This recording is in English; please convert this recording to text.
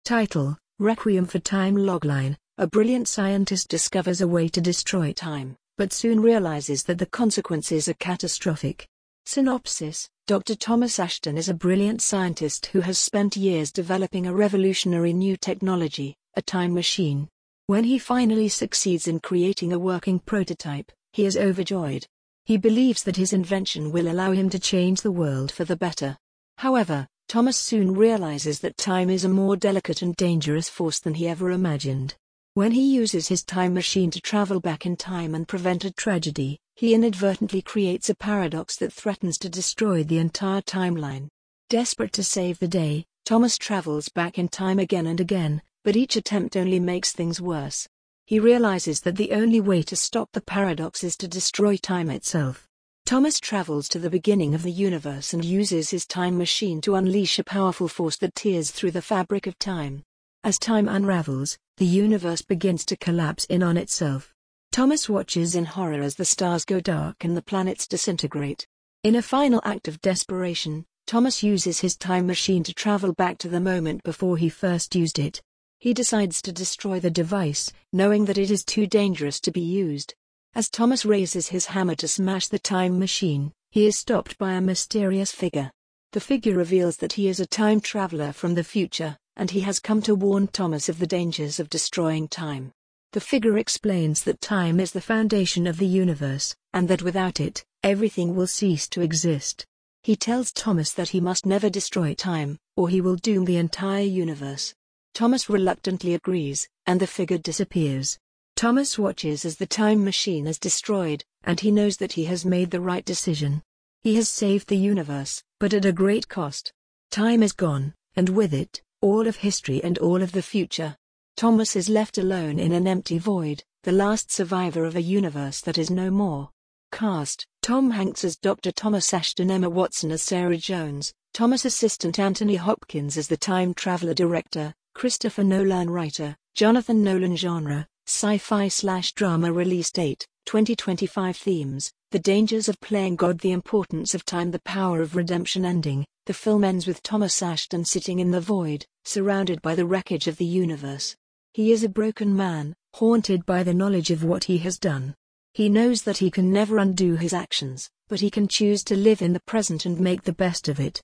Title: Requiem for Time. Logline: A brilliant scientist discovers a way to destroy time, but soon realizes that the consequences are catastrophic. Synopsis: Dr. Thomas Ashton is a brilliant scientist who has spent years developing a revolutionary new technology, a time machine. When he finally succeeds in creating a working prototype, he is overjoyed. He believes that his invention will allow him to change the world for the better. However, Thomas soon realizes that time is a more delicate and dangerous force than he ever imagined. When he uses his time machine to travel back in time and prevent a tragedy, he inadvertently creates a paradox that threatens to destroy the entire timeline. Desperate to save the day, Thomas travels back in time again and again, but each attempt only makes things worse. He realizes that the only way to stop the paradox is to destroy time itself. Thomas travels to the beginning of the universe and uses his time machine to unleash a powerful force that tears through the fabric of time. As time unravels, the universe begins to collapse in on itself. Thomas watches in horror as the stars go dark and the planets disintegrate. In a final act of desperation, Thomas uses his time machine to travel back to the moment before he first used it. He decides to destroy the device, knowing that it is too dangerous to be used. As Thomas raises his hammer to smash the time machine, he is stopped by a mysterious figure. The figure reveals that he is a time traveler from the future, and he has come to warn Thomas of the dangers of destroying time. The figure explains that time is the foundation of the universe, and that without it, everything will cease to exist. He tells Thomas that he must never destroy time, or he will doom the entire universe. Thomas reluctantly agrees, and the figure disappears. Thomas watches as the time machine is destroyed, and he knows that he has made the right decision. He has saved the universe, but at a great cost. Time is gone, and with it, all of history and all of the future. Thomas is left alone in an empty void, the last survivor of a universe that is no more. Cast: Tom Hanks as Dr. Thomas Ashton, Emma Watson as Sarah Jones, Thomas' assistant Anthony Hopkins as the time traveler director, Christopher Nolan writer, Jonathan Nolan genre, sci-fi/drama. Release date, 2025. Themes: the dangers of playing God, the importance of time, the power of redemption. Ending: the film ends with Thomas Ashton sitting in the void, surrounded by the wreckage of the universe. He is a broken man, haunted by the knowledge of what he has done. He knows that he can never undo his actions, but he can choose to live in the present and make the best of it.